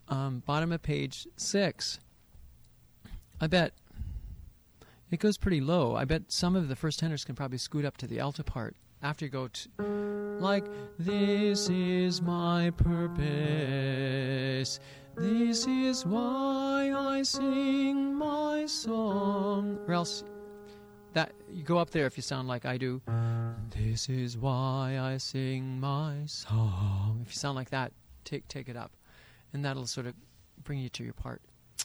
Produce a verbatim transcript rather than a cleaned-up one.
um, bottom of page six. I bet it goes pretty low. I bet some of the first tenors can probably scoot up to the alto part after you go to, like, this is my purpose, this is why I sing my song. Or else that you go up there if you sound like I do. This is why I sing my song. If you sound like that, take take it up, and that'll sort of bring you to your part.